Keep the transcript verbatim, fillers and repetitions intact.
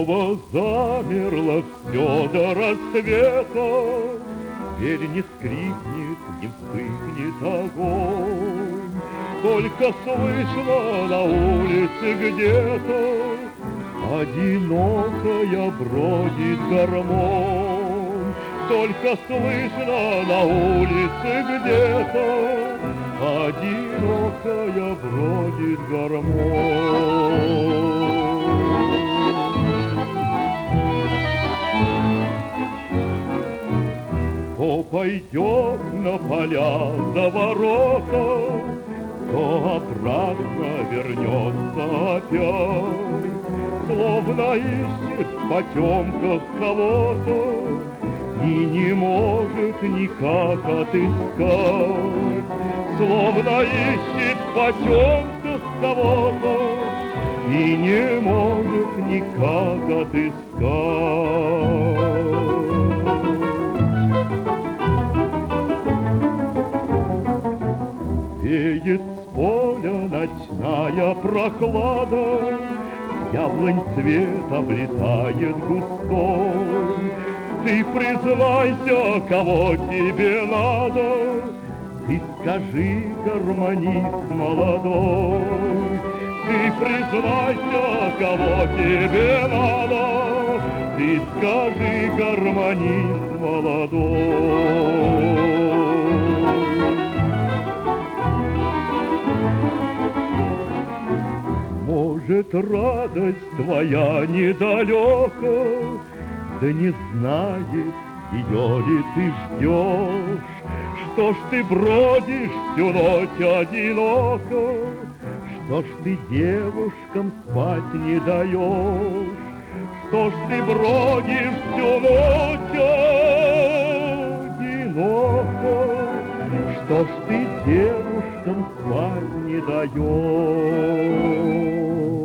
снова замерло все до рассвета. Теперь не скрипнет, не вспыхнет огонь, только слышно на улице где-то одинокая бродит гармонь. Только слышно на улице где-то одинокая бродит гармонь. То пойдет на поля за ворота, то обратно вернется опять, словно ищет в потемках кого-то и не может никак отыскать, словно ищет в потемках кого-то и не может никак отыскать. Веет с поля ночная прохлада, яблонь цвет облетает густой. Ты признайся, кого тебе надо, ты скажи, гармонист молодой. Ты признайся, кого тебе надо, ты скажи, гармонист молодой. Может, радость твоя недалека, да не знает, ее ли ты ждешь. Что ж ты бродишь всю ночь одиноко, что ж ты девушкам спать не даешь, что ж ты бродишь всю ночь одиноко, что ж ты девушкам спать не даешь.